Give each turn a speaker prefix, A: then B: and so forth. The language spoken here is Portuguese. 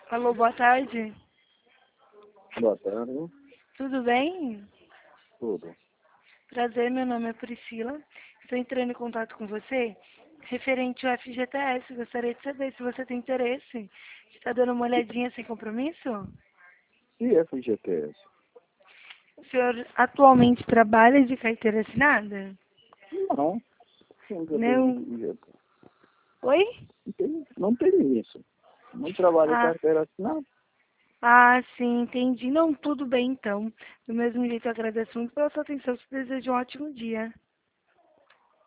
A: Alô, boa tarde.
B: Boa tarde.
A: Tudo bem?
B: Tudo.
A: Prazer, meu nome é Priscila. Estou entrando em contato com você referente ao FGTS. Gostaria de saber se você tem interesse. Está dando uma olhadinha sem compromisso?
B: E FGTS?
A: O senhor atualmente trabalha de carteira assinada?
B: Não. Nunca tive
A: Não.
B: FGTS.
A: Oi?
B: Não tem isso. Não trabalho em
A: Ah,
B: carteira assinada.
A: sim, entendi. Não, tudo bem então. Do mesmo jeito, eu agradeço muito pela sua atenção. Te desejo um ótimo dia.